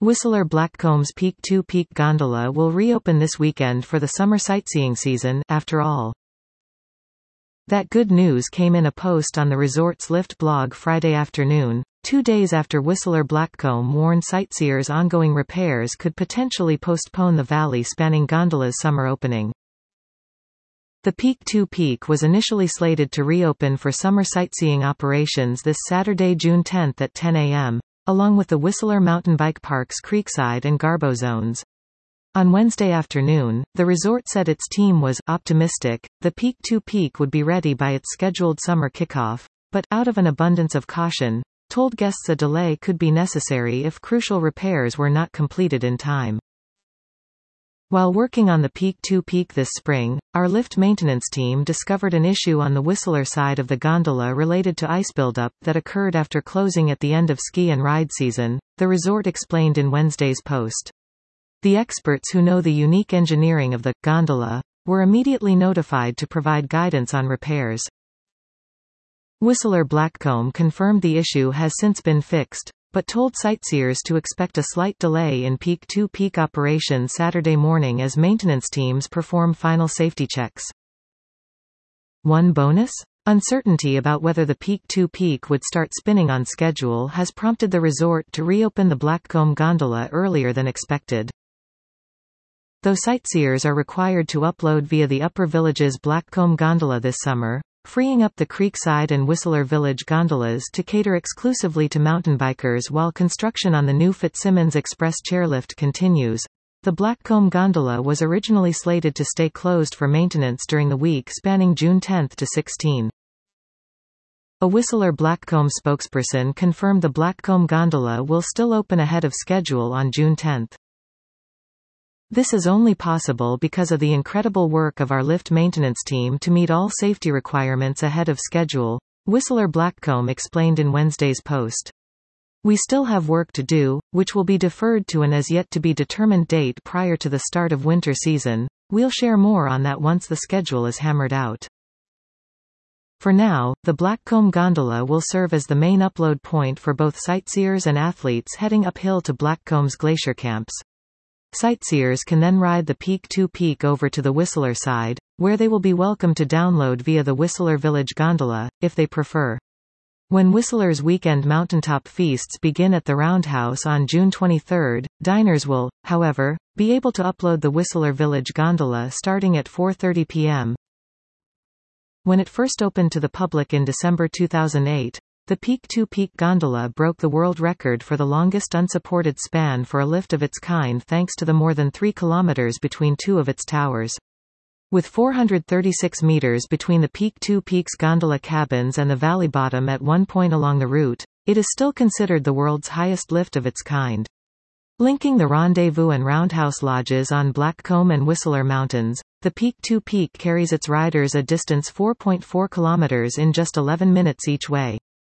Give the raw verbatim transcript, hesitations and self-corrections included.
Whistler Blackcomb's Peak two Peak Gondola will reopen this weekend for the summer sightseeing season, after all. That good news came in a post on the resort's lift blog Friday afternoon, two days after Whistler Blackcomb warned sightseers ongoing repairs could potentially postpone the valley-spanning gondola's summer opening. The Peak two Peak was initially slated to reopen for summer sightseeing operations this Saturday, June tenth at ten a m, along with the Whistler Mountain Bike Park's Creekside and Garbo zones. On Wednesday afternoon, the resort said its team was optimistic the Peak two Peak would be ready by its scheduled summer kickoff, but, out of an abundance of caution, told guests a delay could be necessary if crucial repairs were not completed in time. While working on the Peak two Peak this spring, our lift maintenance team discovered an issue on the Whistler side of the gondola related to ice buildup that occurred after closing at the end of ski and ride season, the resort explained in Wednesday's post. The experts who know the unique engineering of the gondola were immediately notified to provide guidance on repairs. Whistler Blackcomb confirmed the issue has since been fixed, but told sightseers to expect a slight delay in Peak two Peak operations Saturday morning as maintenance teams perform final safety checks. One bonus? Uncertainty about whether the Peak two Peak would start spinning on schedule has prompted the resort to reopen the Blackcomb gondola earlier than expected. Though sightseers are required to upload via the Upper Village's Blackcomb gondola this summer, freeing up the Creekside and Whistler Village gondolas to cater exclusively to mountain bikers while construction on the new Fitzsimmons Express chairlift continues, the Blackcomb gondola was originally slated to stay closed for maintenance during the week spanning June tenth to sixteenth. A Whistler Blackcomb spokesperson confirmed the Blackcomb gondola will still open ahead of schedule on June tenth. This is only possible because of the incredible work of our lift maintenance team to meet all safety requirements ahead of schedule, Whistler Blackcomb explained in Wednesday's post. We still have work to do, which will be deferred to an as yet to be determined date prior to the start of winter season. We'll share more on that once the schedule is hammered out. For now, the Blackcomb gondola will serve as the main upload point for both sightseers and athletes heading uphill to Blackcomb's glacier camps. Sightseers can then ride the Peak two Peak over to the Whistler side, where they will be welcome to download via the Whistler Village gondola, if they prefer. When Whistler's weekend mountaintop feasts begin at the Roundhouse on June twenty-third, diners will, however, be able to upload the Whistler Village gondola starting at four thirty p m When it first opened to the public in December two thousand eight, the Peak two Peak gondola broke the world record for the longest unsupported span for a lift of its kind thanks to the more than three kilometers between two of its towers. With four hundred thirty-six meters between the Peak two Peak's gondola cabins and the valley bottom at one point along the route, it is still considered the world's highest lift of its kind. Linking the Rendezvous and Roundhouse lodges on Blackcomb and Whistler Mountains, the Peak two Peak carries its riders a distance four point four kilometers in just eleven minutes each way.